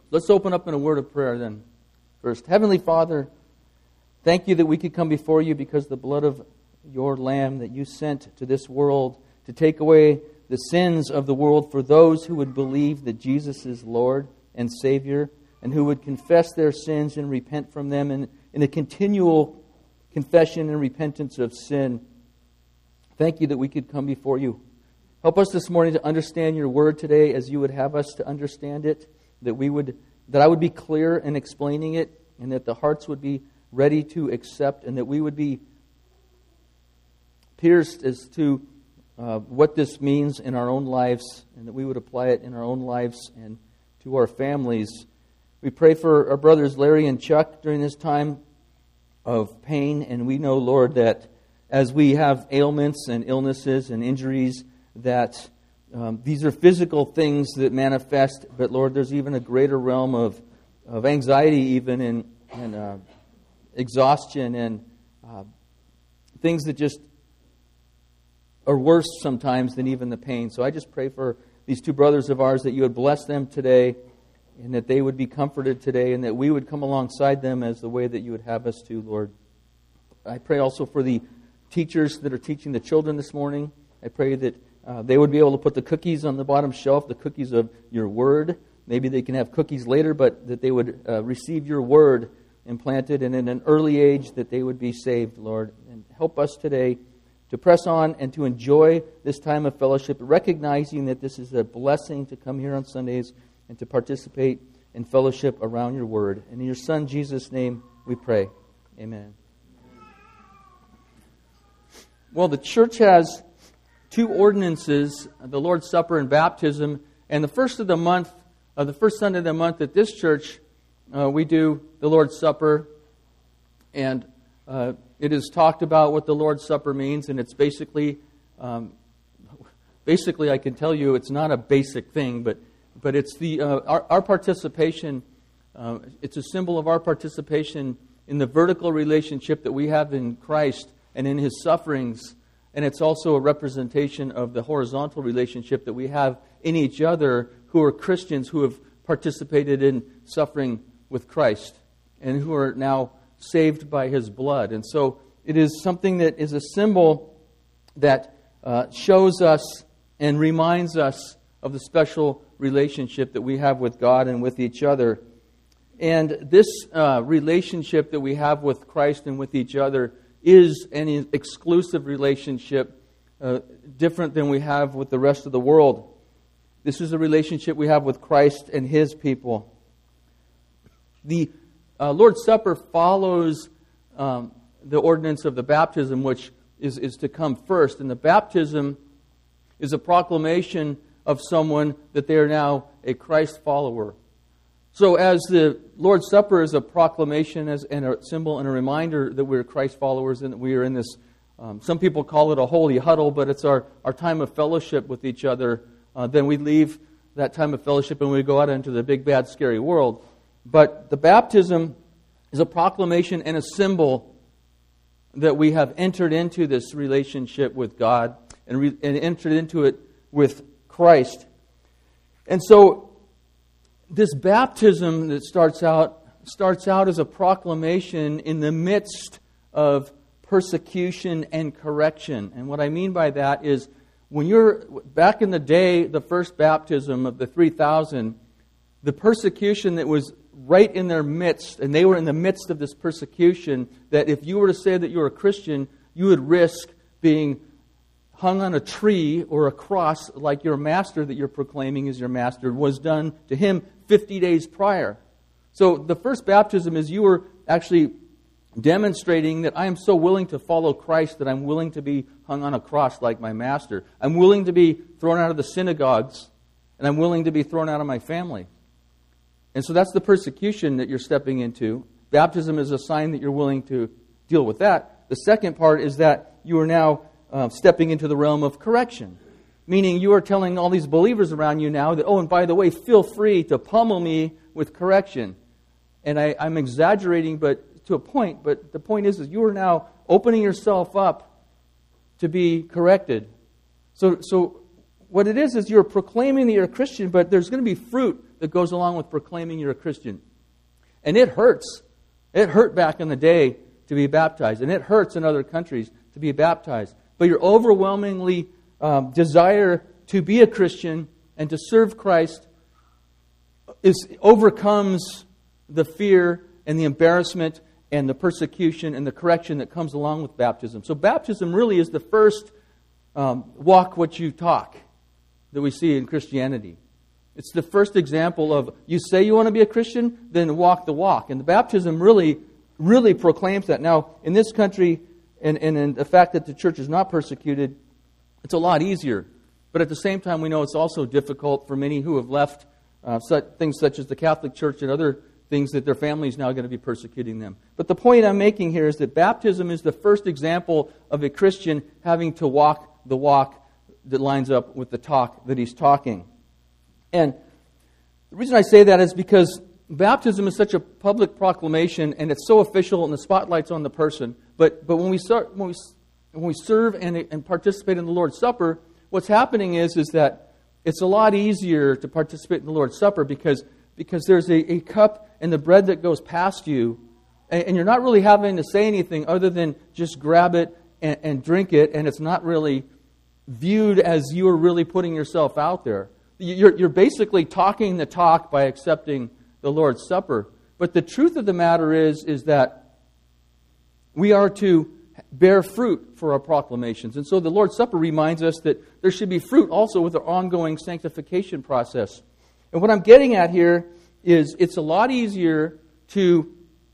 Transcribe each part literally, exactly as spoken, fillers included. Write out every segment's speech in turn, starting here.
Let's open up in a word of prayer then. First, Heavenly Father, thank you that we could come before you because the blood of your Lamb that you sent to this world to take away the sins of the world for those who would believe that Jesus is Lord and Savior and who would confess their sins and repent from them in, in a continual confession and repentance of sin. Thank you that we could come before you. Help us this morning to understand your word today as you would have us to understand it, that we would, that I would be clear in explaining it, and that the hearts would be ready to accept, and that we would be pierced as to uh, what this means in our own lives, and that we would apply it in our own lives and to our families. We pray for our brothers Larry and Chuck during this time of pain, and we know, Lord, that as we have ailments and illnesses and injuries, that um, these are physical things that manifest, but Lord, there's even a greater realm of, of anxiety even and, and uh, exhaustion and uh, things that just are worse sometimes than even the pain. So I just pray for these two brothers of ours that you would bless them today and that they would be comforted today and that we would come alongside them as the way that you would have us to, Lord. I pray also for the teachers that are teaching the children this morning. I pray that uh, they would be able to put the cookies on the bottom shelf, the cookies of your word. Maybe they can have cookies later, but that they would uh, receive your word implanted, and in an early age that they would be saved, Lord. And help us today to press on and to enjoy this time of fellowship, recognizing that this is a blessing to come here on Sundays and to participate in fellowship around your word. And in your Son, Jesus' name, we pray. Amen. Well, the church has two ordinances, the Lord's Supper and baptism. And the first of the month, uh, the first Sunday of the month at this church, uh, we do the Lord's Supper. And uh, it is talked about what the Lord's Supper means. And it's basically, um, basically I can tell you it's not a basic thing, but but it's the uh, our, our participation. Uh, it's a symbol of our participation in the vertical relationship that we have in Christ and in His sufferings. And it's also a representation of the horizontal relationship that we have in each other who are Christians who have participated in suffering with Christ and who are now saved by His blood. And so it is something that is a symbol that uh, shows us and reminds us of the special relationship that we have with God and with each other. And this uh, relationship that we have with Christ and with each other is an exclusive relationship, uh, different than we have with the rest of the world. This is a relationship we have with Christ and His people. The uh, Lord's Supper follows um, the ordinance of the baptism, which is, is to come first. And the baptism is a proclamation of someone that they are now a Christ follower. So as the Lord's Supper is a proclamation as, and a symbol and a reminder that we're Christ followers and that we are in this, um, some people call it a holy huddle, but it's our, our time of fellowship with each other. Uh, then we leave that time of fellowship and we go out into the big, bad, scary world. But the baptism is a proclamation and a symbol that we have entered into this relationship with God and, re- and entered into it with Christ. And so this baptism that starts out starts out as a proclamation in the midst of persecution and correction. And what I mean by that is when you're back in the day, the first baptism of the three thousand, the persecution that was right in their midst, and they were in the midst of this persecution, that if you were to say that you're a Christian, you would risk being hung on a tree or a cross like your master that you're proclaiming is your master was done to him fifty days prior. So the first baptism is you were actually demonstrating that I am so willing to follow Christ that I'm willing to be hung on a cross like my master. I'm willing to be thrown out of the synagogues, and I'm willing to be thrown out of my family. And so that's the persecution that you're stepping into. Baptism is a sign that you're willing to deal with that. The second part is that you are now Uh, stepping into the realm of correction. Meaning you are telling all these believers around you now that, oh, and by the way, feel free to pummel me with correction. And I, I'm exaggerating but to a point, but the point is, is you are now opening yourself up to be corrected. So, so what it is is you're proclaiming that you're a Christian, but there's going to be fruit that goes along with proclaiming you're a Christian. And it hurts. It hurt back in the day to be baptized, and it hurts in other countries to be baptized. But your overwhelmingly um, desire to be a Christian and to serve Christ is overcomes the fear and the embarrassment and the persecution and the correction that comes along with baptism. So baptism really is the first um, walk what you talk that we see in Christianity. It's the first example of, you say you want to be a Christian, then walk the walk. And the baptism really, really proclaims that. Now, in this country, and, and in the fact that the church is not persecuted, it's a lot easier. But at the same time, we know it's also difficult for many who have left uh, such, things such as the Catholic Church and other things that their family is now going to be persecuting them. But the point I'm making here is that baptism is the first example of a Christian having to walk the walk that lines up with the talk that he's talking. And the reason I say that is because baptism is such a public proclamation, and it's so official, and the spotlight's on the person. But but when we start, when we when we serve and, and participate in the Lord's Supper, what's happening is is that it's a lot easier to participate in the Lord's Supper because because there's a, a cup and the bread that goes past you, and, and you're not really having to say anything other than just grab it and, and drink it, and it's not really viewed as you are really putting yourself out there. You're, you're basically talking the talk by accepting the Lord's Supper. But the truth of the matter is, is that we are to bear fruit for our proclamations. And so the Lord's Supper reminds us that there should be fruit also with our ongoing sanctification process. And what I'm getting at here is it's a lot easier to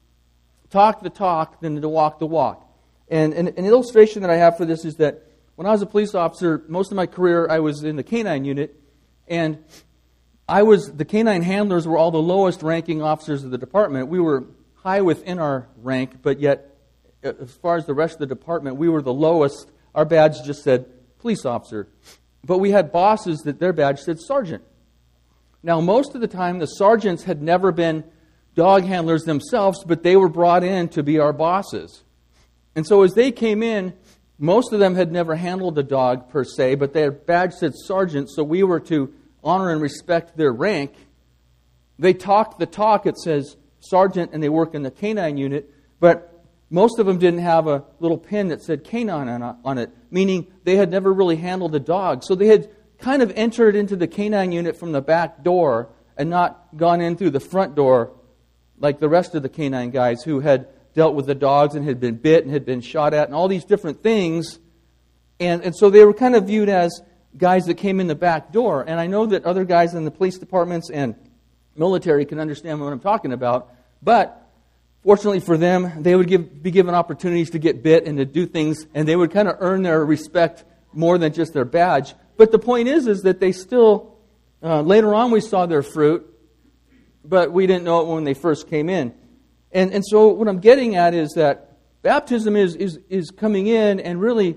talk the talk than to walk the walk. And, and an illustration that I have for this is that when I was a police officer, most of my career I was in the canine unit, and I was the canine handlers were all the lowest ranking officers of the department. We were high within our rank, but yet as far as the rest of the department, we were the lowest. Our badge just said police officer. But we had bosses that their badge said sergeant. Now, most of the time, the sergeants had never been dog handlers themselves, but they were brought in to be our bosses. And so as they came in, most of them had never handled a dog per se, but their badge said sergeant, so we were to honor and respect their rank. They talked the talk, it says sergeant, and they work in the canine unit, but most of them didn't have a little pin that said canine on it, meaning they had never really handled a dog. So they had kind of entered into the canine unit from the back door and not gone in through the front door like the rest of the canine guys who had dealt with the dogs and had been bit and had been shot at and all these different things. And, and so they were kind of viewed as guys that came in the back door. And I know that other guys in the police departments and military can understand what I'm talking about. But fortunately for them, they would give, be given opportunities to get bit and to do things, and they would kind of earn their respect more than just their badge. But the point is, is that they still, uh, later on we saw their fruit, but we didn't know it when they first came in. And and so what I'm getting at is that baptism is is, is coming in and really,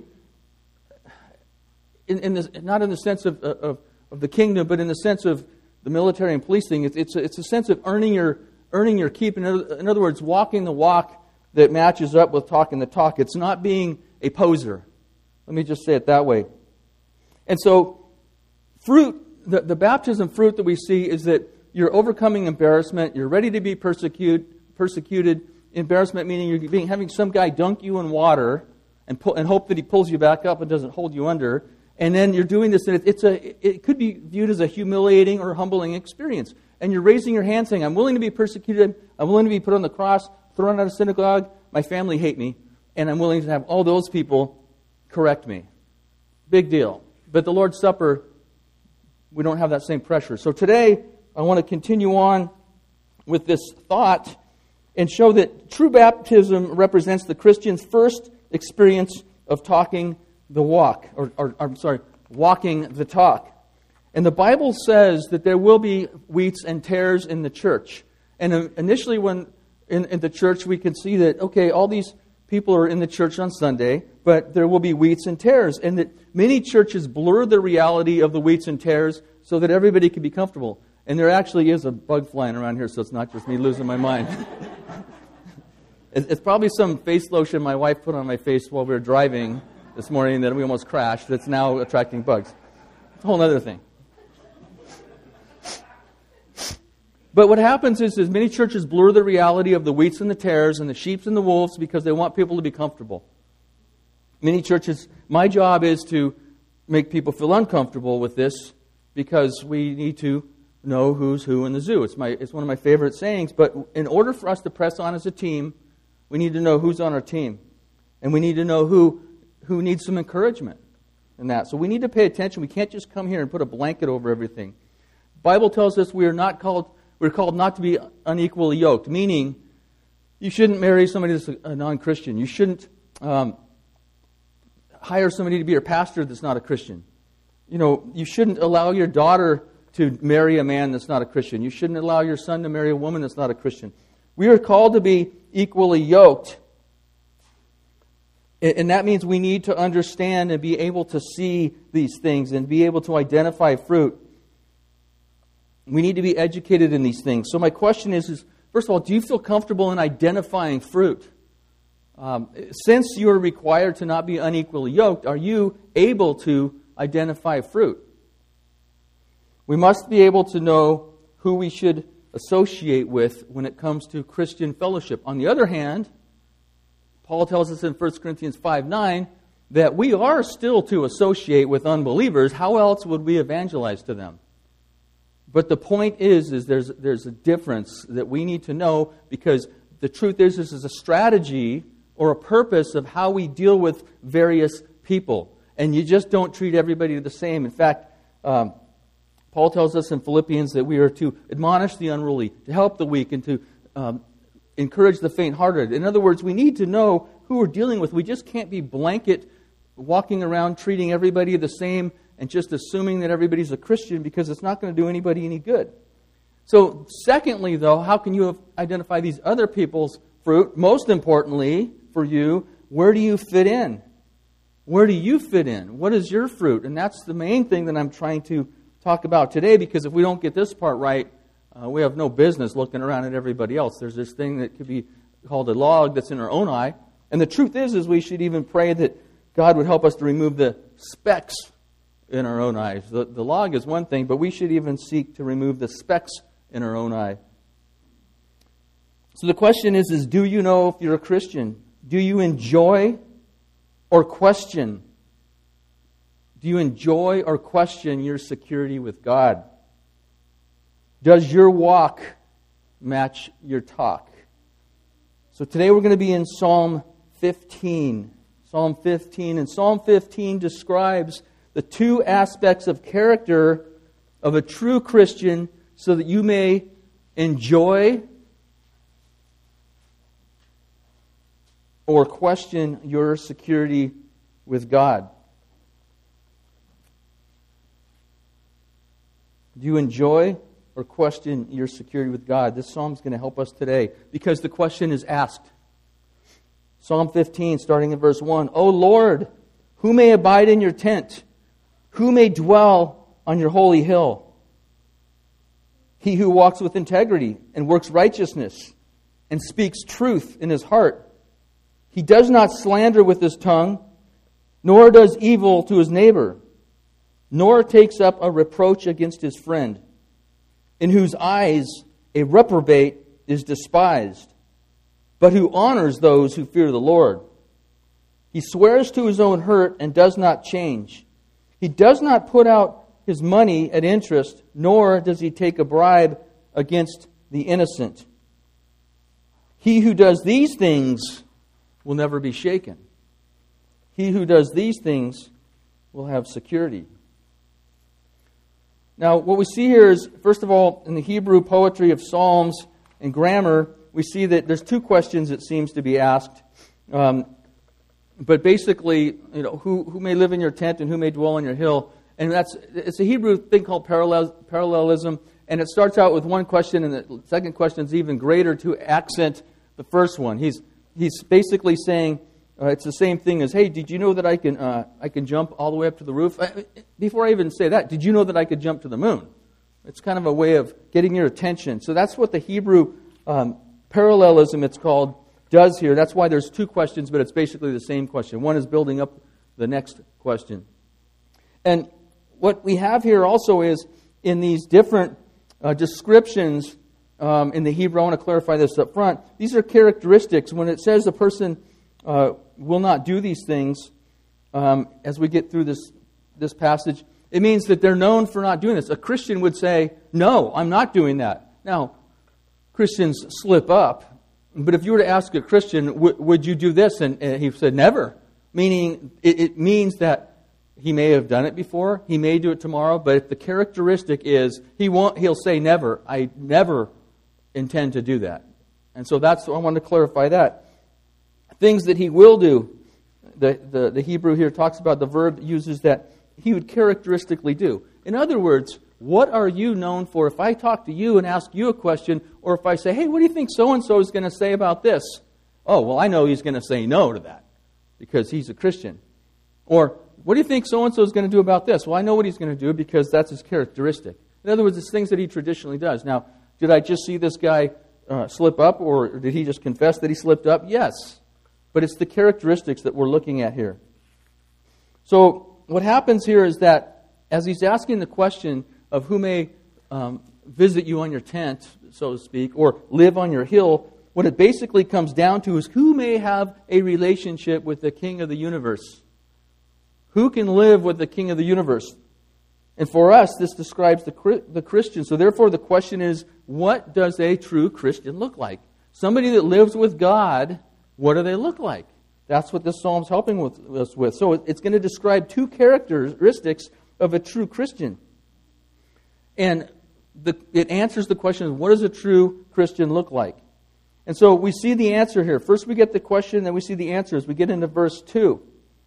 in, in this, not in the sense of, of of the kingdom, but in the sense of the military and policing. It's it's a, it's a sense of earning your earning your keep. In other, in other words, walking the walk that matches up with talking the talk. It's not being a poser. Let me just say it that way. And so, fruit, the, the baptism fruit that we see is that you're overcoming embarrassment. You're ready to be persecuted. Persecuted. Embarrassment meaning you're being, having some guy dunk you in water and pull, and hope that he pulls you back up and doesn't hold you under. And then you're doing this, and it's a it could be viewed as a humiliating or humbling experience. And you're raising your hand saying, I'm willing to be persecuted. I'm willing to be put on the cross, thrown out of synagogue. My family hate me. And I'm willing to have all those people correct me. Big deal. But the Lord's Supper, we don't have that same pressure. So today, I want to continue on with this thought and show that true baptism represents the Christian's first experience of talking the walk, or, or I'm sorry, walking the talk. And the Bible says that there will be wheats and tares in the church. And initially when in, in the church we can see that, okay, all these people are in the church on Sunday, but there will be wheats and tares. And that many churches blur the reality of the wheats and tares so that everybody can be comfortable. And there actually is a bug flying around here, so it's not just me losing my mind. It's probably some face lotion my wife put on my face while we were driving this morning that we almost crashed that's now attracting bugs. It's a whole other thing. But what happens is, is many churches blur the reality of the wheats and the tares and the sheep and the wolves because they want people to be comfortable. Many churches, my job is to make people feel uncomfortable with this because we need to know who's who in the zoo. It's my it's one of my favorite sayings, but in order for us to press on as a team, we need to know who's on our team. And we need to know who who needs some encouragement in that. So we need to pay attention. We can't just come here and put a blanket over everything. The Bible tells us we are not called we're called not to be unequally yoked, meaning you shouldn't marry somebody that's a non-Christian. You shouldn't um, hire somebody to be your pastor that's not a Christian. You know, you shouldn't allow your daughter to marry a man that's not a Christian. You shouldn't allow your son to marry a woman that's not a Christian. We are called to be equally yoked. And that means we need to understand and be able to see these things and be able to identify fruit. We need to be educated in these things. So my question is, is first of all, do you feel comfortable in identifying fruit? Um, since you are required to not be unequally yoked, are you able to identify fruit? We must be able to know who we should associate with when it comes to Christian fellowship. On the other hand, Paul tells us in First Corinthians five nine that we are still to associate with unbelievers. How else would we evangelize to them? But the point is, is there's, there's a difference that we need to know, because the truth is this is a strategy or a purpose of how we deal with various people. And you just don't treat everybody the same. In fact, um, Paul tells us in Philippians that we are to admonish the unruly, to help the weak, and to um, encourage the faint-hearted. In other words, we need to know who we're dealing with. We just can't be blanket walking around treating everybody the same and just assuming that everybody's a Christian, because it's not going to do anybody any good. So, secondly, though, how can you identify these other people's fruit? Most importantly, for you, where do you fit in? Where do you fit in? What is your fruit? And that's the main thing that I'm trying to talk about today, because if we don't get this part right, uh, we have no business looking around at everybody else. There's this thing that could be called a log that's in our own eye. And the truth is, is we should even pray that God would help us to remove the specks in our own eyes. The, the log is one thing, but we should even seek to remove the specks in our own eye. So the question is, is do you know if you're a Christian? Do you enjoy or question? Do you enjoy or question your security with God? Does your walk match your talk? So today we're going to be in Psalm fifteen. Psalm fifteen. And Psalm fifteen describes the two aspects of character of a true Christian so that you may enjoy or question your security with God. Do you enjoy or question your security with God? This psalm is going to help us today because the question is asked. Psalm fifteen, starting in verse one. O Lord, who may abide in your tent? Who may dwell on your holy hill? He who walks with integrity and works righteousness and speaks truth in his heart. He does not slander with his tongue, nor does evil to his neighbor, nor takes up a reproach against his friend, in whose eyes a reprobate is despised, but who honors those who fear the Lord. He swears to his own hurt and does not change. He does not put out his money at interest, nor does he take a bribe against the innocent. He who does these things will never be shaken. He who does these things will have security. Now, what we see here is, first of all, in the Hebrew poetry of Psalms and grammar, we see that there's two questions that seems to be asked. Um, but basically, you know, who, who may live in your tent and who may dwell on your hill? And that's it's a Hebrew thing called parallel, parallelism. And it starts out with one question, and the second question is even greater to accent the first one. He's he's basically saying uh, it's the same thing as, hey, did you know that I can uh, I can jump all the way up to the roof? I, before I even say that, did you know that I could jump to the moon? It's kind of a way of getting your attention. So that's what the Hebrew um, parallelism, it's called, does here. That's why there's two questions, but it's basically the same question. One is building up the next question. And what we have here also is, in these different uh, descriptions um, in the Hebrew, I want to clarify this up front. These are characteristics. When it says a person uh, will not do these things, um, as we get through this, this passage, it means that they're known for not doing this. A Christian would say, no, I'm not doing that. Now, Christians slip up, but if you were to ask a Christian, w- would you do this? And, and he said, never. Meaning, it, it means that he may have done it before, he may do it tomorrow, but if the characteristic is, he won't, he'll say never. I never intend to do that. And so that's, I want to clarify that. Things that he will do, the, the, the Hebrew here talks about the verb uses that he would characteristically do. In other words, what are you known for? If I talk to you and ask you a question, or if I say, hey, what do you think so-and-so is going to say about this? Oh, well, I know he's going to say no to that because he's a Christian. Or, what do you think so-and-so is going to do about this? Well, I know what he's going to do because that's his characteristic. In other words, it's things that he traditionally does. Now, did I just see this guy uh, slip up, or did he just confess that he slipped up? Yes. But it's the characteristics that we're looking at here. So, what happens here is that as he's asking the question of who may um, visit you on your tent, so to speak, or live on your hill, what it basically comes down to is who may have a relationship with the King of the universe. Who can live with the King of the universe? And for us, this describes the, the Christian. So therefore, the question is, what does a true Christian look like? Somebody that lives with God, what do they look like? That's what this psalm's helping with, us with. So it's going to describe two characteristics of a true Christian. And the, it answers the question, what does a true Christian look like? And so we see the answer here. First we get the question, then we see the answer as we get into verse two.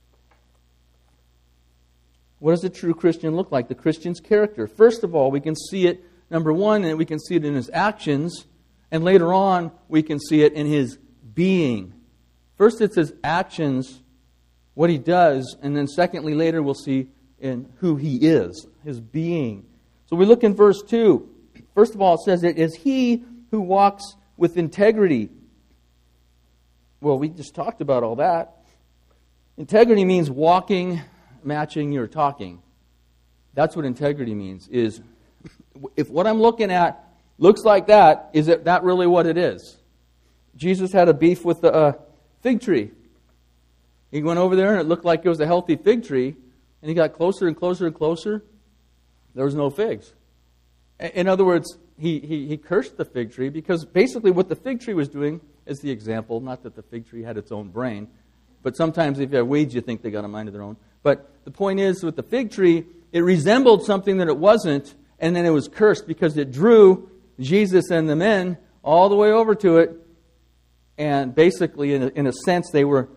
What does a true Christian look like? The Christian's character. First of all, we can see it, number one, and we can see it in his actions. And later on, we can see it in his being. First, it's his actions, what he does. And then secondly, later, we'll see in who he is, his being. So we look in verse two. First of all, it says, it is he who walks with integrity. Well, we just talked about all that. Integrity means walking, matching your talking. That's what integrity means, is if what I'm looking at looks like that, is it that really what it is? Jesus had a beef with the uh, fig tree. He went over there and it looked like it was a healthy fig tree, and he got closer and closer and closer. There was no figs. In other words, he, he, he cursed the fig tree because basically what the fig tree was doing is the example, not that the fig tree had its own brain, but sometimes if you have weeds, you think they got a mind of their own. But the point is, with the fig tree, it resembled something that it wasn't, and then it was cursed because it drew Jesus and the men all the way over to it. And basically, in a, in a sense, they were,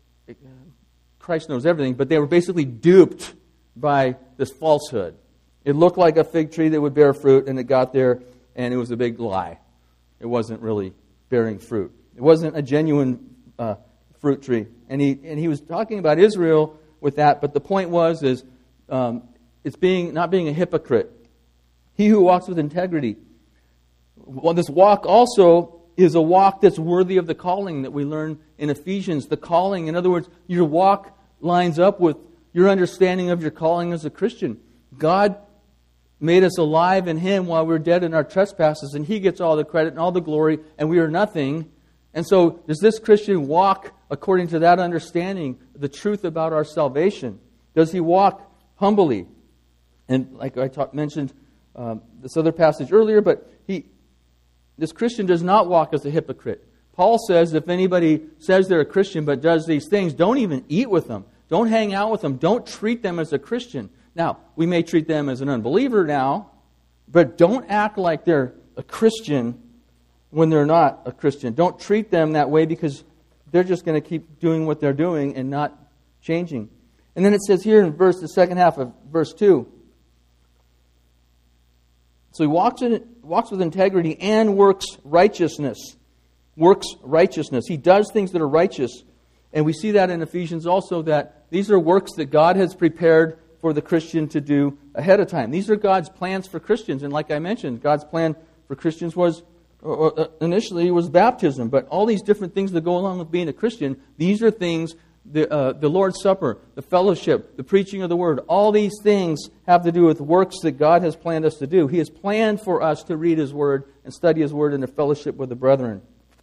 Christ knows everything, but they were basically duped by this falsehood. It looked like a fig tree that would bear fruit, and it got there, and it was a big lie. It wasn't really bearing fruit. It wasn't a genuine uh, fruit tree. And he and he was talking about Israel with that, but the point was is um, it's being not being a hypocrite. He who walks with integrity. Well, this walk also is a walk that's worthy of the calling that we learn in Ephesians. The calling, in other words, your walk lines up with your understanding of your calling as a Christian. God made us alive in Him while we were dead in our trespasses, and He gets all the credit and all the glory, and we are nothing. And so, does this Christian walk according to that understanding, the truth about our salvation? Does he walk humbly? And like I talk, mentioned um, this other passage earlier, but he, this Christian does not walk as a hypocrite. Paul says if anybody says they're a Christian but does these things, don't even eat with them. Don't hang out with them. Don't treat them as a Christian. Now, we may treat them as an unbeliever now, but don't act like they're a Christian when they're not a Christian. Don't treat them that way because they're just going to keep doing what they're doing and not changing. And then it says here in verse, the second half of verse two. So he walks in, walks with integrity and works righteousness. Works righteousness. He does things that are righteous. And we see that in Ephesians also, that these are works that God has prepared for the Christian to do ahead of time. These are God's plans for Christians. And like I mentioned, God's plan for Christians was, initially was baptism. But all these different things that go along with being a Christian, these are things the, uh, the Lord's Supper, the fellowship, the preaching of the Word, all these things have to do with works that God has planned us to do. He has planned for us to read His Word and study His Word in a fellowship with the brethren.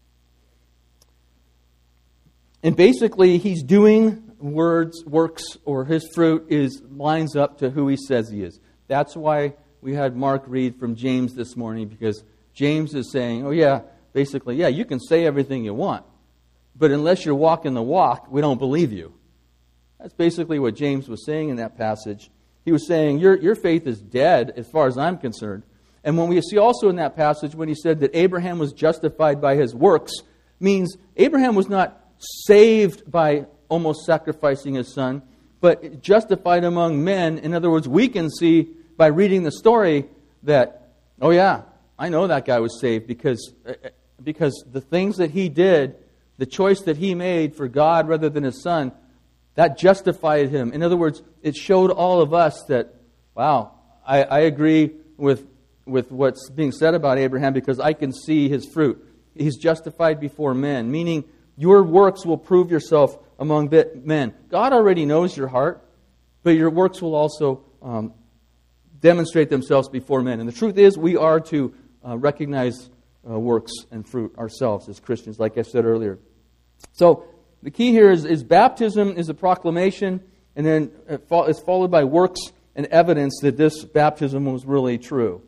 And basically, He's doing words, works, or His fruit is lines up to who He says He is. That's why we had Mark read from James this morning, because James is saying, oh yeah, basically, yeah, you can say everything you want, but unless you're walking the walk, we don't believe you. That's basically what James was saying in that passage. He was saying, your, your faith is dead as far as I'm concerned. And when we see also in that passage, when he said that Abraham was justified by his works, means Abraham was not saved by almost sacrificing his son, but justified among men. In other words, we can see by reading the story that, oh yeah, I know that guy was saved because, because the things that he did, the choice that he made for God rather than his son, that justified him. In other words, it showed all of us that, wow, I, I agree with, with what's being said about Abraham because I can see his fruit. He's justified before men, meaning your works will prove yourself among men. God already knows your heart, but your works will also um, demonstrate themselves before men. And the truth is, we are to uh, recognize uh, works and fruit ourselves as Christians, like I said earlier. So the key here is, is baptism is a proclamation, and then it's followed by works and evidence that this baptism was really true.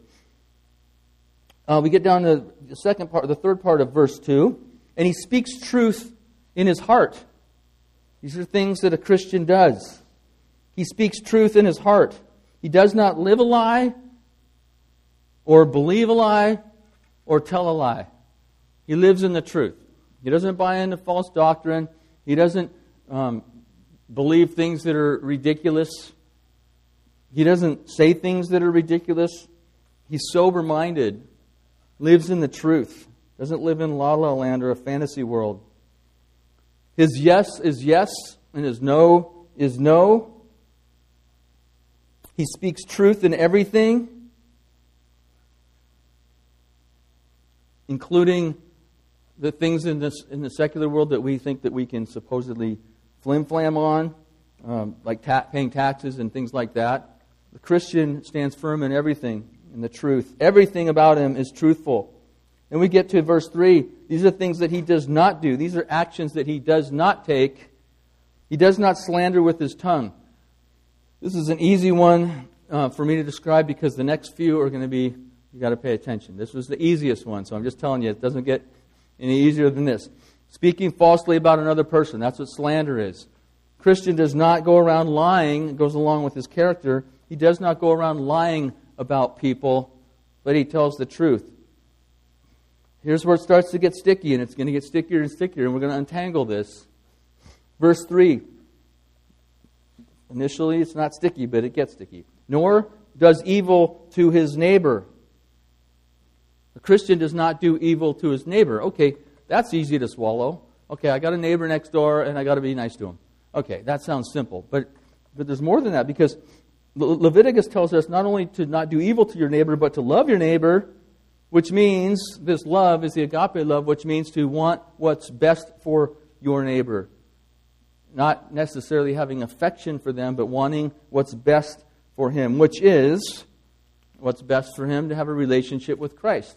Uh, we get down to the second part, the third part of verse two, and he speaks truth in his heart. These are things that a Christian does. He speaks truth in his heart. He does not live a lie, or believe a lie, or tell a lie. He lives in the truth. He doesn't buy into false doctrine. He doesn't um, believe things that are ridiculous. He doesn't say things that are ridiculous. He's sober-minded, lives in the truth, doesn't live in la-la land or a fantasy world. His yes is yes, and his no is no. He speaks truth in everything, including the things in this in the secular world that we think that we can supposedly flim-flam on, um, like ta- paying taxes and things like that. The Christian stands firm in everything, in the truth. Everything about him is truthful. And we get to verse three. These are things that he does not do. These are actions that he does not take. He does not slander with his tongue. This is an easy one uh, for me to describe because the next few are going to be, you got to pay attention. This was the easiest one, so I'm just telling you, it doesn't get any easier than this. Speaking falsely about another person, that's what slander is. Christian does not go around lying. It goes along with his character. He does not go around lying about people, but he tells the truth. Here's where it starts to get sticky, and it's going to get stickier and stickier, and we're going to untangle this. Verse three. Initially, it's not sticky, but it gets sticky. Nor does evil to his neighbor. A Christian does not do evil to his neighbor. Okay, that's easy to swallow. Okay, I got a neighbor next door, and I got to be nice to him. Okay, that sounds simple, but but there's more than that, because Le- Leviticus tells us not only to not do evil to your neighbor, but to love your neighbor, which means this love is the agape love, which means to want what's best for your neighbor. Not necessarily having affection for them, but wanting what's best for him, which is what's best for him to have a relationship with Christ.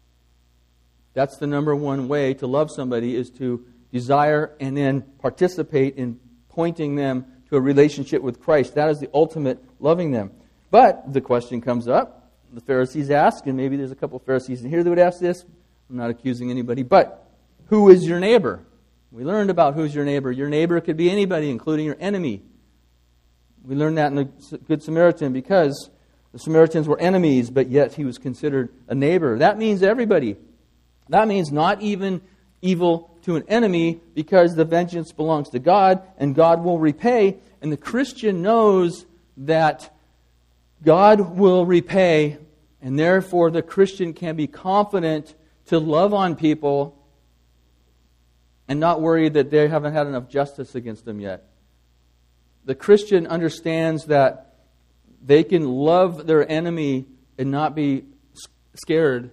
That's the number one way to love somebody, is to desire and then participate in pointing them to a relationship with Christ. That is the ultimate loving them. But the question comes up, the Pharisees ask, and maybe there's a couple of Pharisees in here that would ask this. I'm not accusing anybody, but who is your neighbor? We learned about who's your neighbor. Your neighbor could be anybody, including your enemy. We learned that in the Good Samaritan, because the Samaritans were enemies, but yet he was considered a neighbor. That means everybody. That means not even evil to an enemy, because the vengeance belongs to God, and God will repay. And the Christian knows that God will repay, and therefore the Christian can be confident to love on people and not worry that they haven't had enough justice against them yet. The Christian understands that they can love their enemy and not be scared.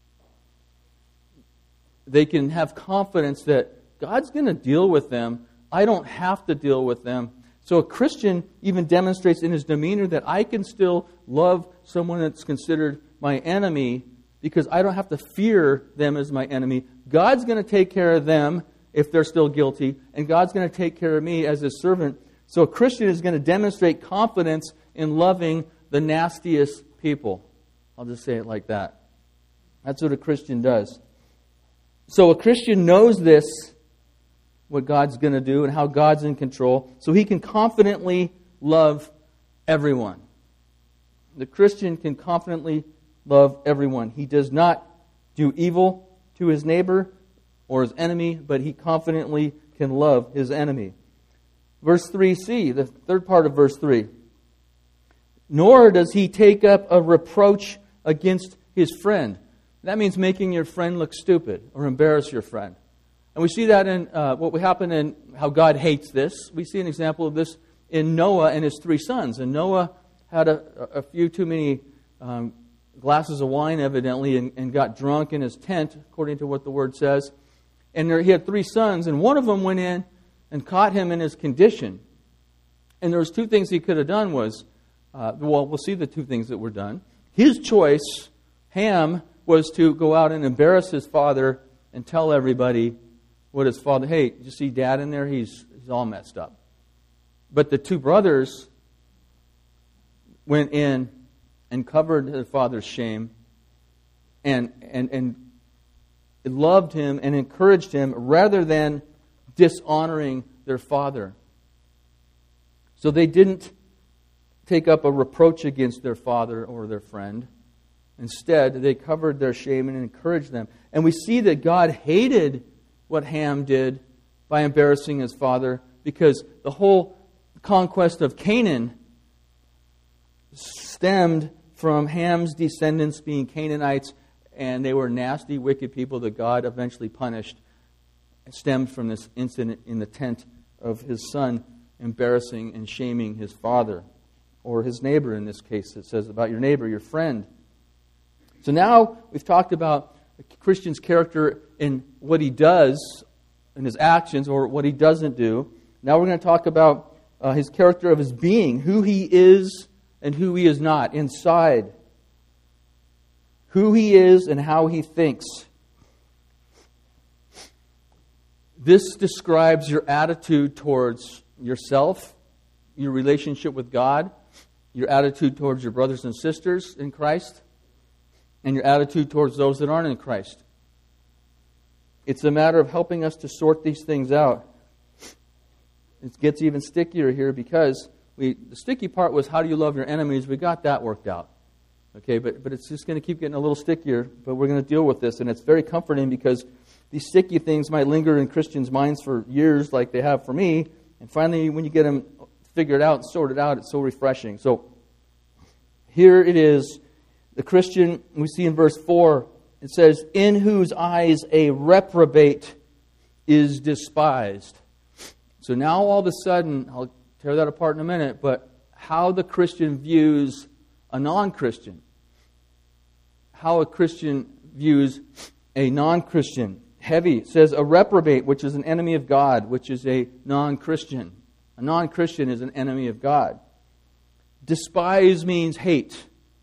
They can have confidence that God's going to deal with them I don't have to deal with them. So a Christian even demonstrates in his demeanor that I can still love someone that's considered my enemy because I don't have to fear them as my enemy. God's going to take care of them if they're still guilty, and God's going to take care of me as His servant. So a Christian is going to demonstrate confidence in loving the nastiest people. I'll just say it like that. That's what a Christian does. So a Christian knows this, what God's going to do and how God's in control, so he can confidently love everyone. The Christian can confidently love everyone. He does not do evil to his neighbor or his enemy, but he confidently can love his enemy. Verse three c, the third part of verse three. Nor does he take up a reproach against his friend. That means making your friend look stupid or embarrass your friend. And we see that in uh, what happened in how God hates this. We see an example of this in Noah and his three sons. And Noah had a, a few too many um, glasses of wine, evidently, and, and got drunk in his tent, according to what the Word says. And there, he had three sons, and one of them went in and caught him in his condition. And there was two things he could have done was, uh, well, we'll see the two things that were done. His choice, Ham, was to go out and embarrass his father and tell everybody what his father, hey, did you see Dad in there? He's, he's all messed up. But the two brothers went in and covered their father's shame and, and, and loved him and encouraged him rather than dishonoring their father. So they didn't take up a reproach against their father or their friend. Instead, they covered their shame and encouraged them. And we see that God hated what Ham did by embarrassing his father, because the whole conquest of Canaan stemmed from Ham's descendants being Canaanites, and they were nasty, wicked people that God eventually punished. It stemmed from this incident in the tent of his son embarrassing and shaming his father, or his neighbor in this case. It says about your neighbor, your friend. So now we've talked about a Christian's character in what he does, in his actions, or what he doesn't do. Now we're going to talk about uh, his character of his being, who he is and who he is not, inside. Who he is and how he thinks. This describes your attitude towards yourself, your relationship with God, your attitude towards your brothers and sisters in Christ, and your attitude towards those that aren't in Christ. It's a matter of helping us to sort these things out. It gets even stickier here because we the sticky part was how do you love your enemies? We got that worked out. Okay, but, but it's just going to keep getting a little stickier, but we're going to deal with this, and it's very comforting because these sticky things might linger in Christians' minds for years like they have for me, and finally when you get them figured out and sorted out, it's so refreshing. So here it is. The Christian, we see in verse four, it says, in whose eyes a reprobate is despised. So now all of a sudden, I'll tear that apart in a minute, but how the Christian views a non-Christian. How a Christian views a non-Christian. Heavy. It says a reprobate, which is an enemy of God, which is a non-Christian. A non-Christian is an enemy of God. Despise means hate.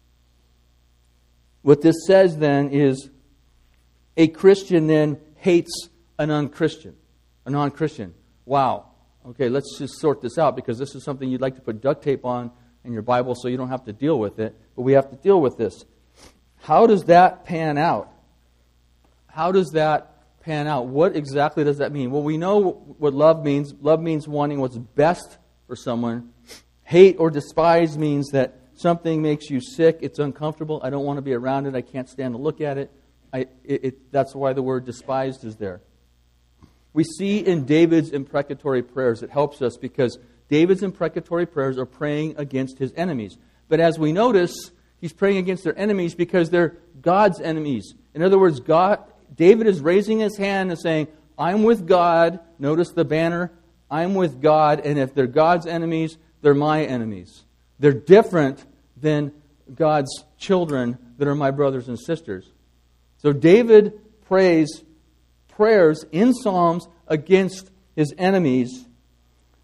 What this says then is a Christian then hates a non-Christian. A non-Christian. Wow. Okay, let's just sort this out because this is something you'd like to put duct tape on in your Bible so you don't have to deal with it. But we have to deal with this. How does that pan out? How does that pan out? What exactly does that mean? Well, we know what love means. Love means wanting what's best for someone. Hate or despise means that something makes you sick, it's uncomfortable, I don't want to be around it, I can't stand to look at it. I, it, it that's why the word despised is there. We see in David's imprecatory prayers, it helps us because David's imprecatory prayers are praying against his enemies. But as we notice, he's praying against their enemies because they're God's enemies. In other words, God, David is raising his hand and saying, I'm with God. Notice the banner. I'm with God, and if they're God's enemies, they're my enemies. They're different than God's children that are my brothers and sisters. So David prays prayers in Psalms against his enemies,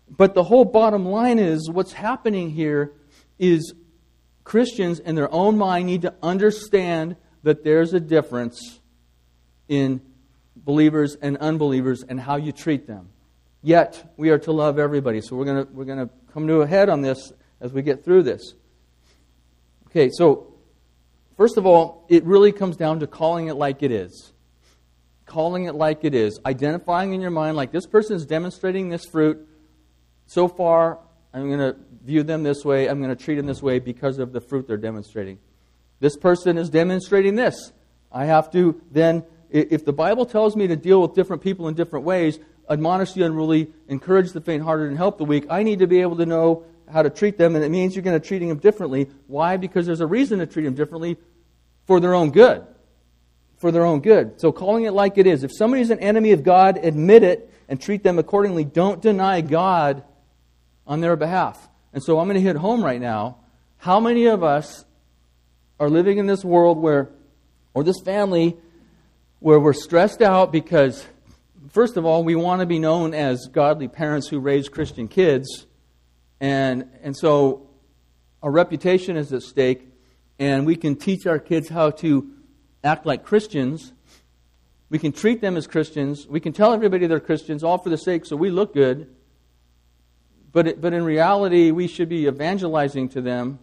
But the whole bottom line is, what's happening here is Christians in their own mind need to understand that there's a difference in believers and unbelievers and how you treat them. Yet, we are to love everybody. So we're going to we're going to come to a head on this as we get through this. Okay, so first of all, it really comes down to calling it like it is. Calling it like it is. Identifying in your mind, like this person is demonstrating this fruit. So far, I'm going to view them this way. I'm going to treat them this way because of the fruit they're demonstrating. This person is demonstrating this. I have to then, if the Bible tells me to deal with different people in different ways, admonish the unruly, encourage the faint-hearted, and help the weak, I need to be able to know how to treat them, and it means you're going to treat them differently. Why? Because there's a reason to treat them differently for their own good. For their own good. So calling it like it is. If somebody's an enemy of God, admit it and treat them accordingly. Don't deny God on their behalf. And so I'm going to hit home right now. How many of us are living in this world where, or this family, where we're stressed out because, first of all, we want to be known as godly parents who raise Christian kids. And, and so our reputation is at stake. And we can teach our kids how to act like Christians. We can treat them as Christians. We can tell everybody they're Christians, all for the sake so we look good. But it, but in reality, we should be evangelizing to them.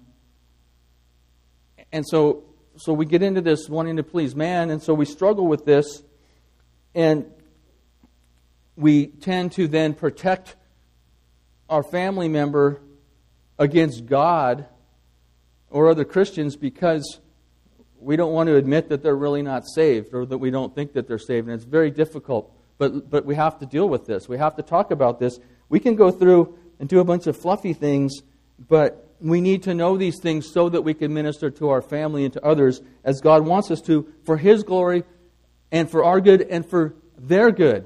And so so we get into this wanting to please man, and so we struggle with this. And we tend to then protect our family member against God or other Christians because we don't want to admit that they're really not saved or that we don't think that they're saved. And it's very difficult. But but we have to deal with this. We have to talk about this. We can go through and do a bunch of fluffy things, but we need to know these things so that we can minister to our family and to others as God wants us to, for His glory and for our good and for their good.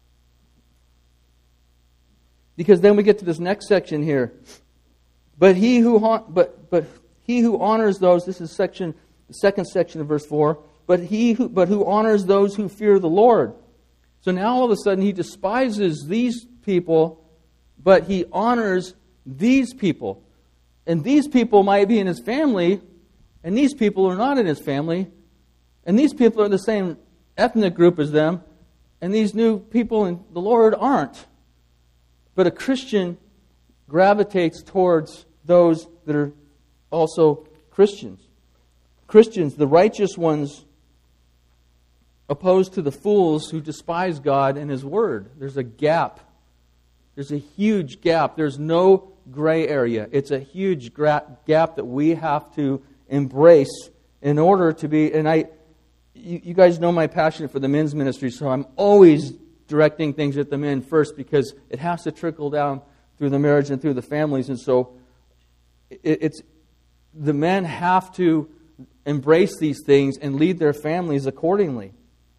Because then we get to this next section here. But he who but but he who honors those, this is section the second section of verse four, but he who but who honors those who fear the Lord. So now all of a sudden he despises these people, but he honors these people. And these people might be in his family, and these people are not in his family. And these people are the same ethnic group as them, and these new people in the Lord aren't. But a Christian gravitates towards those that are also Christians. Christians, the righteous ones, opposed to the fools who despise God and His Word. There's a gap. There's a huge gap. There's no gray area. It's a huge gra- gap that we have to embrace in order to be, and I, you, you guys know my passion for the men's ministry, so I'm always directing things at the men first because it has to trickle down through the marriage and through the families. And so it, it's the men have to embrace these things and lead their families accordingly.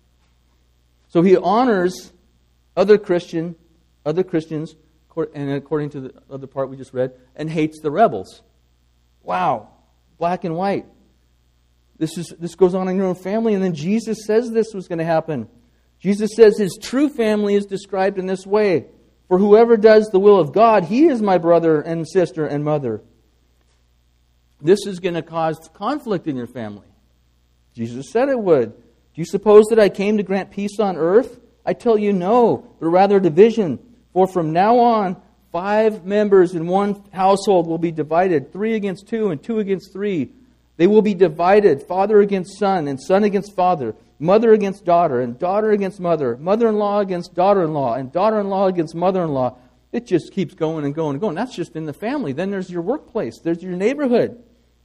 So he honors other Christian, other Christians, and according to the other part we just read, and hates the rebels. Wow, black and white. This is this goes on in your own family, and then Jesus says this was going to happen. Jesus says His true family is described in this way. For whoever does the will of God, he is my brother and sister and mother. This is going to cause conflict in your family. Jesus said it would. Do you suppose that I came to grant peace on earth? I tell you no, but rather division. For from now on, five members in one household will be divided, three against two and two against three. They will be divided, father against son and son against father, mother against daughter and daughter against mother, mother-in-law against daughter-in-law and daughter-in-law against mother-in-law. It just keeps going and going and going. That's just in the family. Then there's your workplace. There's your neighborhood.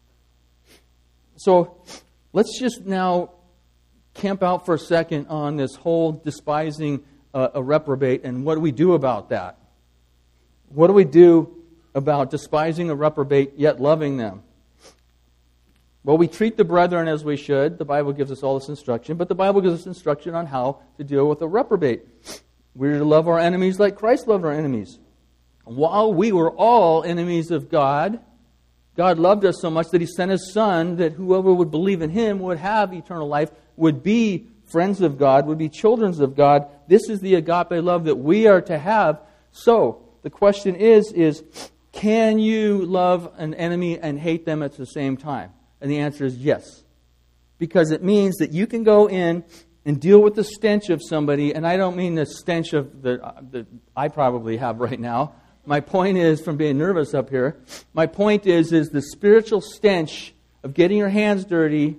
So let's just now camp out for a second on this whole despising uh, a reprobate, and what do we do about that? What do we do about despising a reprobate yet loving them? Well, we treat the brethren as we should. The Bible gives us all this instruction, but the Bible gives us instruction on how to deal with a reprobate. We're to love our enemies like Christ loved our enemies. While we were all enemies of God, God loved us so much that He sent His Son, that whoever would believe in Him would have eternal life, would be friends of God, would be children of God. This is the agape love that we are to have. So, the question is, is can you love an enemy and hate them at the same time? And the answer is yes. Because it means that you can go in and deal with the stench of somebody, and I don't mean the stench of the that I probably have right now. My point is, from being nervous up here, my point is, is the spiritual stench of getting your hands dirty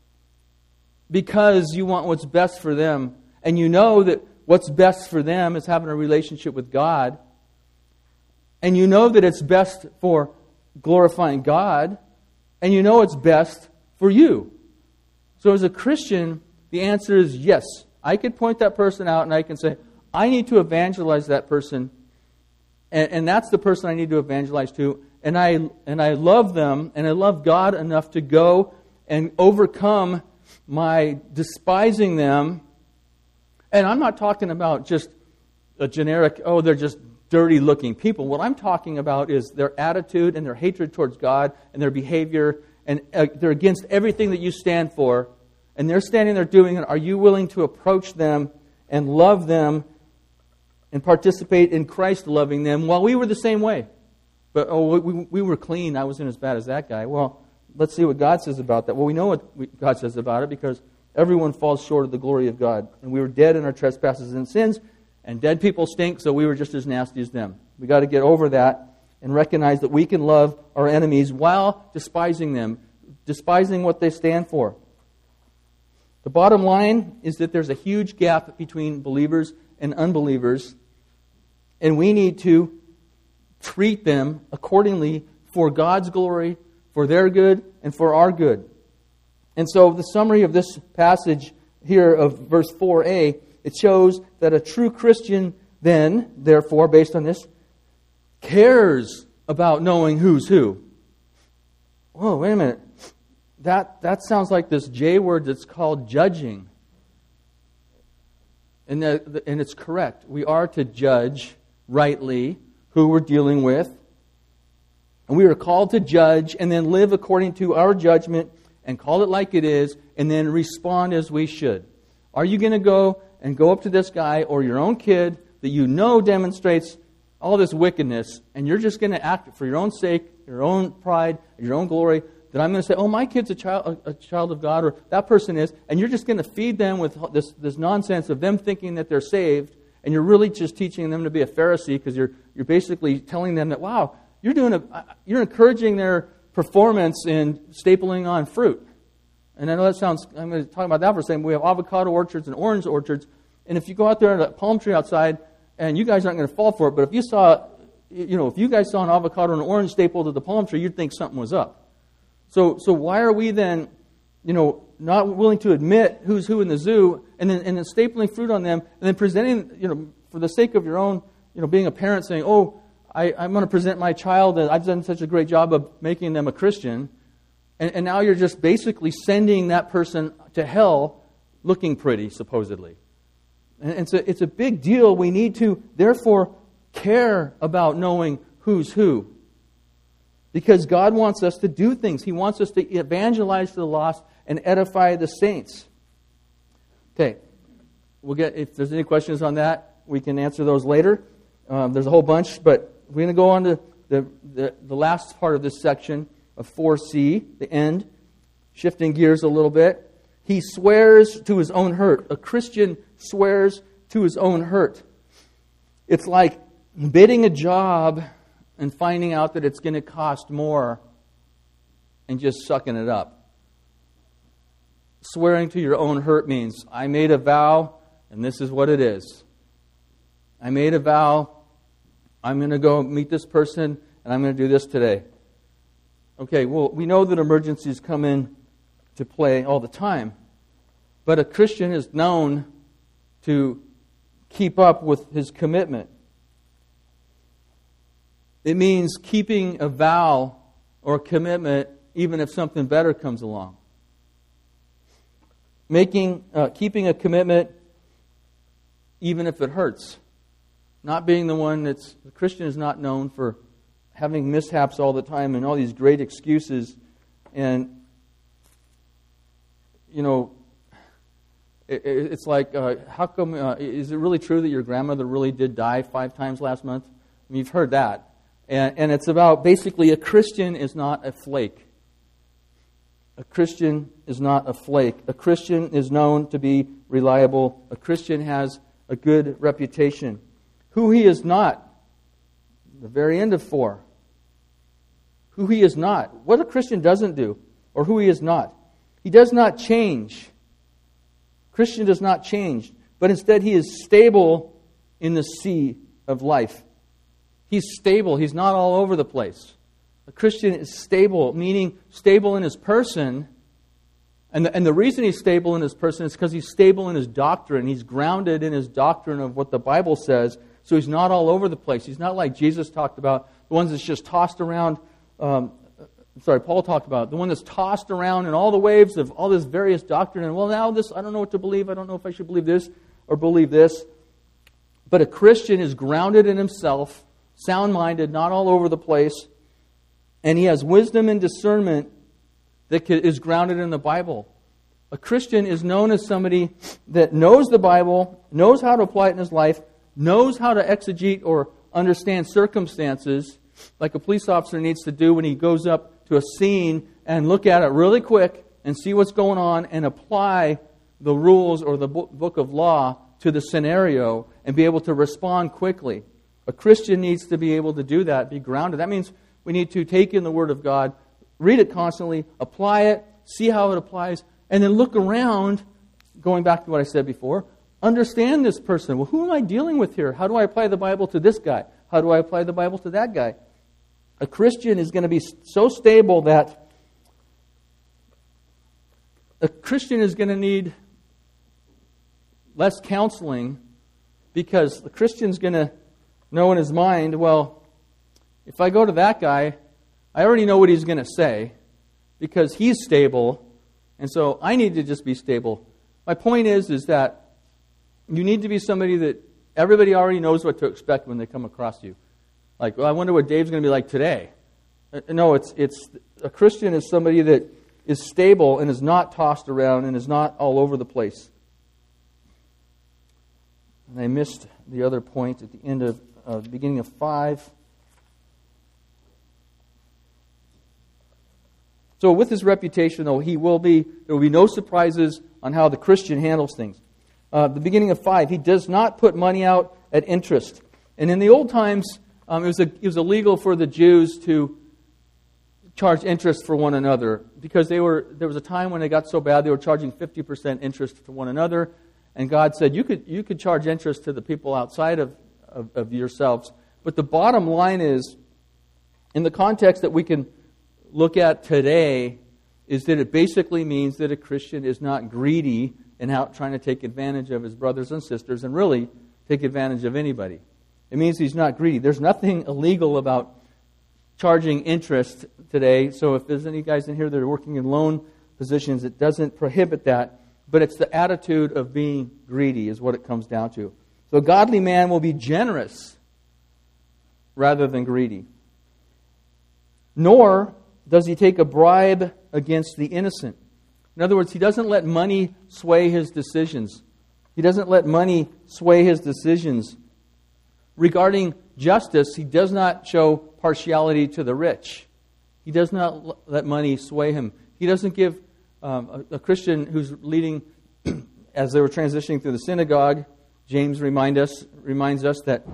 because you want what's best for them. And you know that what's best for them is having a relationship with God. And you know that it's best for glorifying God. And you know it's best for you. So as a Christian, the answer is yes. I could point that person out and I can say, I need to evangelize that person. And, and that's the person I need to evangelize to. And I and I love them, and I love God enough to go and overcome my despising them. And I'm not talking about just a generic, oh, they're just dirty-looking people. What I'm talking about is their attitude and their hatred towards God and their behavior, and uh, they're against everything that you stand for. And they're standing there doing it. Are you willing to approach them and love them and participate in Christ loving them? Well, we were the same way. But, oh, we, we were clean. I wasn't as bad as that guy. Well, let's see what God says about that. Well, we know what we, God says about it because everyone falls short of the glory of God. And we were dead in our trespasses and sins. And dead people stink, so we were just as nasty as them. We've got to get over that and recognize that we can love our enemies while despising them, despising what they stand for. The bottom line is that there's a huge gap between believers and unbelievers, and we need to treat them accordingly for God's glory, for their good, and for our good. And so the summary of this passage here of verse four a, it shows that a true Christian then, therefore, based on this, cares about knowing who's who. Whoa, wait a minute. That that sounds like this J word that's called judging. And, the, and it's correct. We are to judge rightly who we're dealing with. And we are called to judge and then live according to our judgment and call it like it is and then respond as we should. Are you going to go and go up to this guy or your own kid that you know demonstrates all this wickedness, and you're just going to act for your own sake, your own pride, your own glory, that I'm going to say, oh, my kid's a child, a child of God, or that person is, and you're just going to feed them with this, this nonsense of them thinking that they're saved, and you're really just teaching them to be a Pharisee because you're you're basically telling them that, wow, you're doing a, you're encouraging their performance in stapling on fruit. And I know that sounds, I'm going to talk about that for a second. We have avocado orchards and orange orchards, and if you go out there at a palm tree outside, and you guys aren't going to fall for it, but if you saw, you know, if you guys saw an avocado and an orange stapled to the palm tree, you'd think something was up. So, so why are we then, you know, not willing to admit who's who in the zoo, and then and then stapling fruit on them, and then presenting, you know, for the sake of your own, you know, being a parent, saying, oh, I, I'm going to present my child, and I've done such a great job of making them a Christian, and, and now you're just basically sending that person to hell, looking pretty, supposedly. And it's a, it's a big deal. We need to, therefore, care about knowing who's who. Because God wants us to do things. He wants us to evangelize to the lost and edify the saints. Okay. We'll get, if there's any questions on that, we can answer those later. Um, there's a whole bunch, but we're going to go on to the, the, the last part of this section of four C, the end, shifting gears a little bit. He swears to his own hurt. A Christian swears to his own hurt. It's like bidding a job and finding out that it's going to cost more and just sucking it up. Swearing to your own hurt means, I made a vow, and this is what it is. I made a vow, I'm going to go meet this person, and I'm going to do this today. Okay, well, we know that emergencies come in to play all the time. But a Christian is known to keep up with his commitment. It means keeping a vow or a commitment even if something better comes along. Making, uh, keeping a commitment even if it hurts. Not being the one that's, the Christian is not known for having mishaps all the time and all these great excuses. And, you know, it, it, it's like, uh, how come, uh, is it really true that your grandmother really did die five times last month? You've heard that. And, and it's about basically a Christian is not a flake. A Christian is not a flake. A Christian is known to be reliable. A Christian has a good reputation. Who he is not, the very end of four. Who he is not. What a Christian doesn't do, or who he is not. He does not change. Christian does not change, but instead he is stable in the sea of life. He's stable. He's not all over the place. A Christian is stable, meaning stable in his person. And the, and the reason he's stable in his person is because he's stable in his doctrine. He's grounded in his doctrine of what the Bible says. So he's not all over the place. He's not like Jesus talked about, the ones that's just tossed around. Um, sorry, Paul talked about, the one that's tossed around in all the waves of all this various doctrine. And well, now this, I don't know what to believe. I don't know if I should believe this or believe this. But a Christian is grounded in himself, sound-minded, not all over the place, and he has wisdom and discernment that is grounded in the Bible. A Christian is known as somebody that knows the Bible, knows how to apply it in his life, knows how to exegete or understand circumstances, like a police officer needs to do when he goes up to a scene and look at it really quick and see what's going on and apply the rules or the book of law to the scenario and be able to respond quickly. A Christian needs to be able to do that, be grounded. That means we need to take in the Word of God, read it constantly, apply it, see how it applies, and then look around, going back to what I said before, understand this person. Well, who am I dealing with here? How do I apply the Bible to this guy? How do I apply the Bible to that guy? A Christian is going to be so stable that a Christian is going to need less counseling, because the Christian's going to know in his mind, well, if I go to that guy, I already know what he's going to say because he's stable, and so I need to just be stable. My point is, is that you need to be somebody that everybody already knows what to expect when they come across you. Like, well, I wonder what Dave's going to be like today. No, it's it's a Christian is somebody that is stable and is not tossed around and is not all over the place. And I missed the other point at the end of uh, the beginning of five. So with his reputation, though, he will be, there will be no surprises on how the Christian handles things. Uh, the beginning of five, he does not put money out at interest. And in the old times, um, it was a, it was illegal for the Jews to charge interest for one another, because they were there was a time when it got so bad they were charging fifty percent interest to one another. And God said, you could you could charge interest to the people outside of, of, of yourselves. But the bottom line is, in the context that we can look at today, is that it basically means that a Christian is not greedy and out trying to take advantage of his brothers and sisters and really take advantage of anybody. It means he's not greedy. There's nothing illegal about charging interest today. So if there's any guys in here that are working in loan positions, it doesn't prohibit that. But it's the attitude of being greedy is what it comes down to. So a godly man will be generous rather than greedy. Nor does he take a bribe against the innocent. In other words, he doesn't let money sway his decisions. He doesn't let money sway his decisions. Regarding justice, he does not show partiality to the rich. He does not let money sway him. He doesn't give um, a, a Christian who's leading, as they were transitioning through the synagogue, James remind us, reminds us that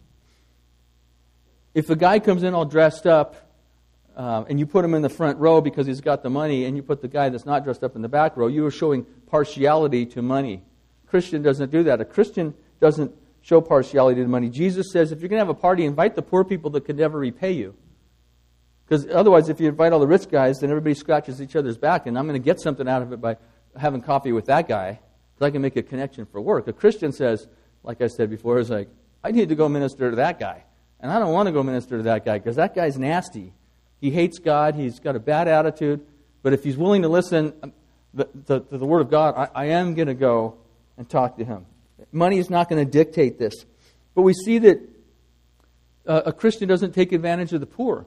if a guy comes in all dressed up, Uh, and you put him in the front row because he's got the money, and you put the guy that's not dressed up in the back row, you are showing partiality to money. A Christian doesn't do that. A Christian doesn't show partiality to money. Jesus says, if you're going to have a party, invite the poor people that could never repay you. Because otherwise, if you invite all the rich guys, then everybody scratches each other's back, and I'm going to get something out of it by having coffee with that guy, because I can make a connection for work. A Christian says, like I said before, is like, I need to go minister to that guy. And I don't want to go minister to that guy, because that guy's nasty. He hates God. He's got a bad attitude. But if he's willing to listen to the Word of God, I, I am going to go and talk to him. Money is not going to dictate this. But we see that uh, a Christian doesn't take advantage of the poor.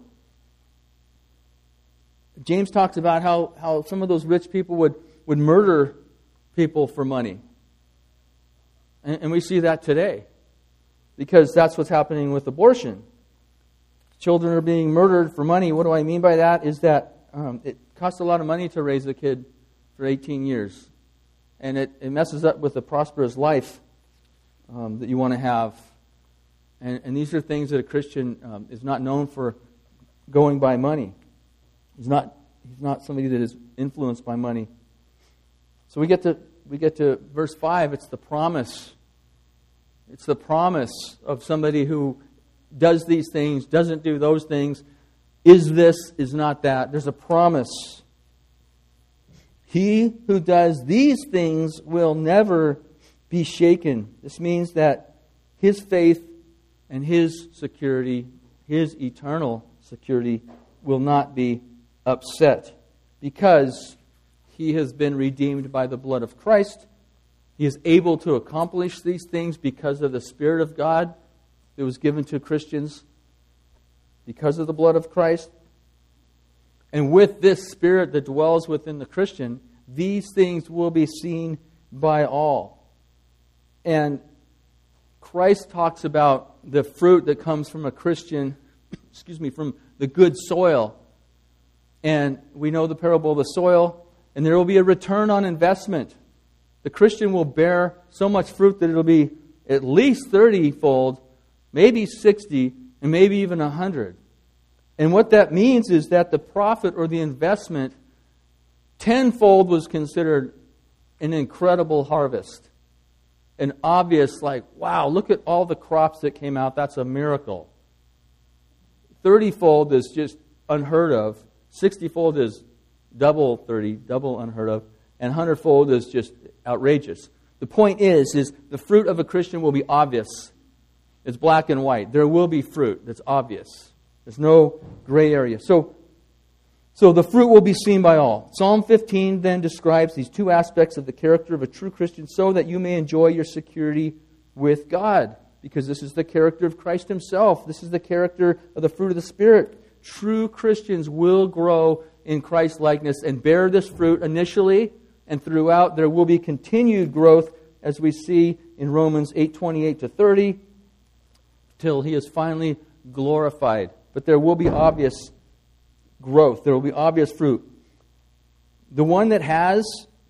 James talks about how, how some of those rich people would, would murder people for money. And, and we see that today, because that's what's happening with abortion. children are being murdered for money. What do I mean by that? Is that um, it costs a lot of money to raise a kid for eighteen years. And it, it messes up with the prosperous life um, that you want to have. And, and these are things that a Christian um, is not known for going by money. He's not he's not somebody that is influenced by money. So we get to we get to verse five. It's the promise. It's the promise of somebody who does these things, doesn't do those things, is this, is not that. There's a promise. He who does these things will never be shaken. This means that his faith and his security, his eternal security, will not be upset because he has been redeemed by the blood of Christ. He is able to accomplish these things because of the Spirit of God that was given to Christians because of the blood of Christ. And with this Spirit that dwells within the Christian, these things will be seen by all. And Christ talks about the fruit that comes from a Christian, excuse me, from the good soil. And we know the parable of the soil, and there will be a return on investment. The Christian will bear so much fruit that it'll be at least thirty-fold, maybe sixty, and maybe even one hundred. And what that means is that the profit or the investment, tenfold was considered an incredible harvest. An obvious, like, wow, look at all the crops that came out. That's a miracle. thirty-fold is just unheard of. sixty-fold is double thirty, double unheard of. And one hundred-fold is just outrageous. The point is, is the fruit of a Christian will be obvious. It's black and white. There will be fruit that's obvious. There's no gray area. So, so the fruit will be seen by all. Psalm fifteen then describes these two aspects of the character of a true Christian so that you may enjoy your security with God. Because this is the character of Christ Himself. This is the character of the fruit of the Spirit. True Christians will grow in Christ-likeness and bear this fruit initially, and throughout there will be continued growth as we see in Romans eight twenty-eight to thirty, till He is finally glorified. But there will be obvious growth. There will be obvious fruit. The one that has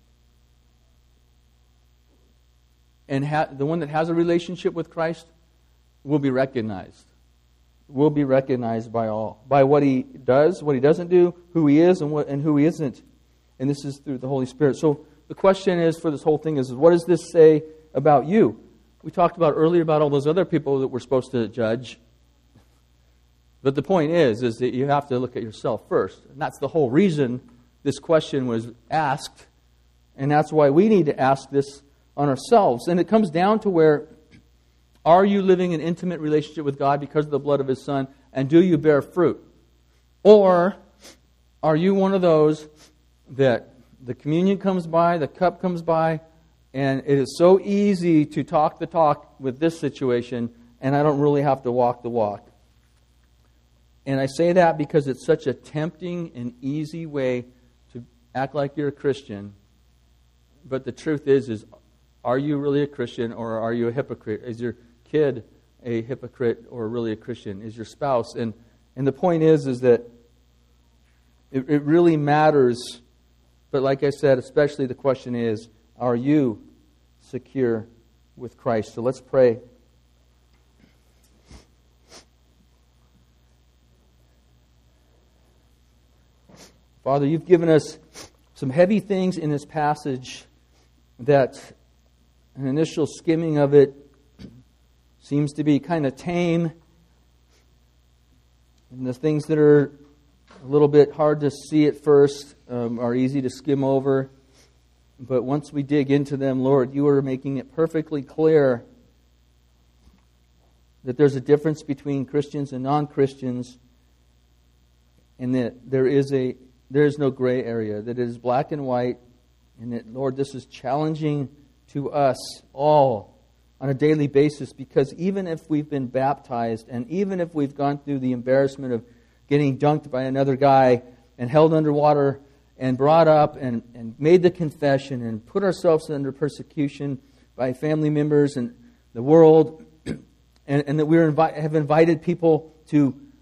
and ha- the one that has a relationship with Christ will be recognized. Will be recognized by all. By what he does, what he doesn't do, who he is, and what and who he isn't. And this is through the Holy Spirit. So the question is for this whole thing is, what does this say about you? We talked about earlier about all those other people that we're supposed to judge. But the point is, is that you have to look at yourself first. And that's the whole reason this question was asked. And that's why we need to ask this on ourselves. And it comes down to where, are you living an intimate relationship with God because of the blood of His Son? And do you bear fruit? Or are you one of those that the communion comes by, the cup comes by, and it is so easy to talk the talk with this situation, and I don't really have to walk the walk? And I say that because it's such a tempting and easy way to act like you're a Christian. But the truth is, is are you really a Christian or are you a hypocrite? Is your kid a hypocrite or really a Christian? Is your spouse? And and the point is, is that it, it really matters. But like I said, especially the question is, are you secure with Christ? So let's pray. Father, You've given us some heavy things in this passage that an initial skimming of it seems to be kind of tame. And the things that are a little bit hard to see at first um, are easy to skim over. But once we dig into them, Lord, You are making it perfectly clear that there's a difference between Christians and non-Christians, and that there is a there is no gray area, that it is black and white, and that, Lord, this is challenging to us all on a daily basis, because even if we've been baptized and even if we've gone through the embarrassment of getting dunked by another guy and held underwater and brought up and, and made the confession and put ourselves under persecution by family members and the world, and, and that we invi- have invited people to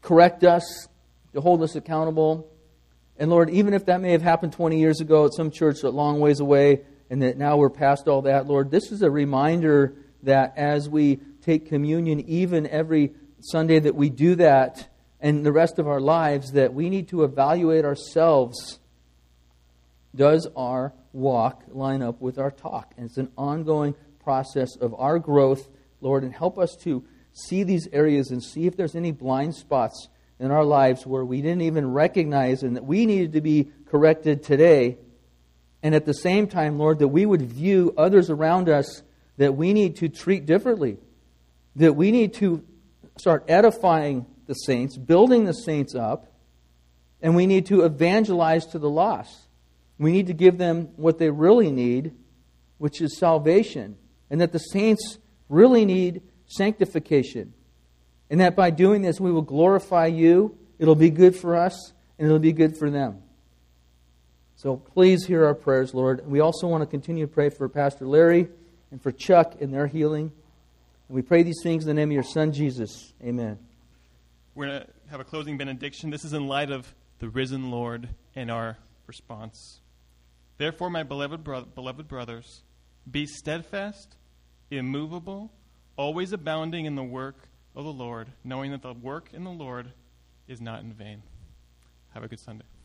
correct us, to hold us accountable. And Lord, even if that may have happened twenty years ago at some church a long ways away, and that now we're past all that, Lord, this is a reminder that as we take communion, even every Sunday that we do that, and the rest of our lives, that we need to evaluate ourselves. Does our walk line up with our talk? And it's an ongoing process of our growth, Lord, and help us to see these areas and see if there's any blind spots in our lives where we didn't even recognize and that we needed to be corrected today. And at the same time, Lord, that we would view others around us that we need to treat differently. That we need to start edifying the saints, building the saints up, and we need to evangelize to the lost. We need to give them what they really need, which is salvation. And that the saints really need sanctification. And that by doing this, we will glorify you. It'll be good for us, and it'll be good for them. So please hear our prayers, Lord. We also want to continue to pray for Pastor Larry and for Chuck in their healing. And we pray these things in the name of your Son, Jesus. Amen. We're going to have a closing benediction. This is in light of the risen Lord and our response. Therefore, my beloved bro- beloved brothers, be steadfast, immovable, always abounding in the work of the Lord, knowing that the work in the Lord is not in vain. Have a good Sunday.